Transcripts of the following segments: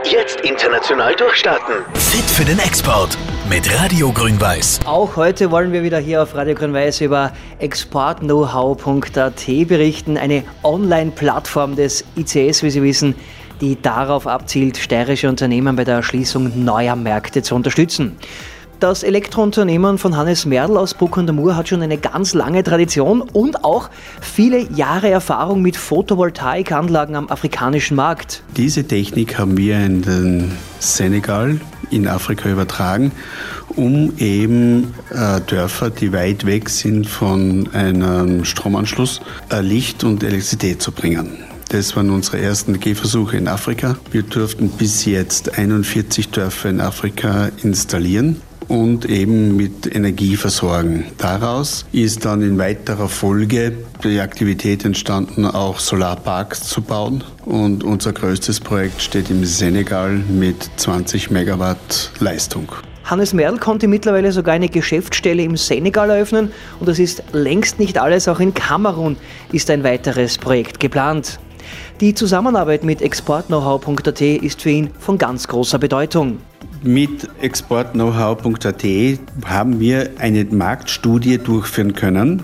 Jetzt international durchstarten. Fit für den Export mit Radio Grün-Weiß. Auch heute wollen wir wieder hier auf Radio Grün-Weiß über exportknowhow.at berichten. Eine Online-Plattform des ICS, wie Sie wissen, die darauf abzielt, steirische Unternehmen bei der Erschließung neuer Märkte zu unterstützen. Das Elektrounternehmen von Hannes Merl aus Bruck an der Mur hat schon eine ganz lange Tradition und auch viele Jahre Erfahrung mit Photovoltaikanlagen am afrikanischen Markt. Diese Technik haben wir in den Senegal in Afrika übertragen, um eben Dörfer, die weit weg sind von einem Stromanschluss, Licht und Elektrizität zu bringen. Das waren unsere ersten Gehversuche in Afrika. Wir durften bis jetzt 41 Dörfer in Afrika installieren und eben mit Energie versorgen. Daraus ist dann in weiterer Folge die Aktivität entstanden, auch Solarparks zu bauen. Und unser größtes Projekt steht im Senegal mit 20 Megawatt Leistung. Hannes Merl konnte mittlerweile sogar eine Geschäftsstelle im Senegal eröffnen und das ist längst nicht alles. Auch in Kamerun ist ein weiteres Projekt geplant. Die Zusammenarbeit mit exportknowhow.at ist für ihn von ganz großer Bedeutung. Mit exportknowhow.at haben wir eine Marktstudie durchführen können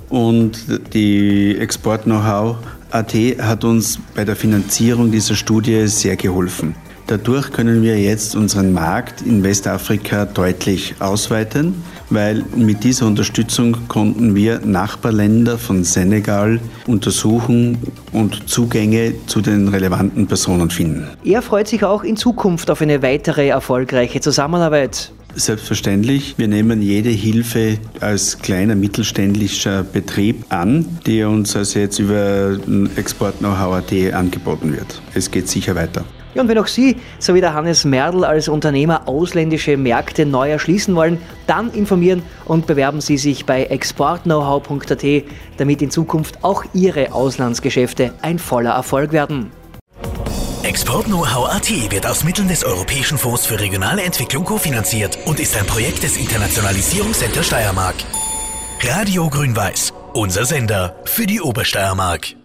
und die Exportknowhow.at hat uns bei der Finanzierung dieser Studie sehr geholfen. Dadurch können wir jetzt unseren Markt in Westafrika deutlich ausweiten, weil mit dieser Unterstützung konnten wir Nachbarländer von Senegal untersuchen und Zugänge zu den relevanten Personen finden. Er freut sich auch in Zukunft auf eine weitere erfolgreiche Zusammenarbeit. Selbstverständlich, wir nehmen jede Hilfe als kleiner mittelständischer Betrieb an, die uns also jetzt über exportknowhow.at angeboten wird. Es geht sicher weiter. Ja, und wenn auch Sie, so wie der Hannes Merl, als Unternehmer ausländische Märkte neu erschließen wollen, dann informieren und bewerben Sie sich bei exportknowhow.at, damit in Zukunft auch Ihre Auslandsgeschäfte ein voller Erfolg werden. Exportknowhow.at wird aus Mitteln des Europäischen Fonds für regionale Entwicklung kofinanziert und ist ein Projekt des Internationalisierungscenter Steiermark. Radio Grün-Weiß, unser Sender für die Obersteiermark.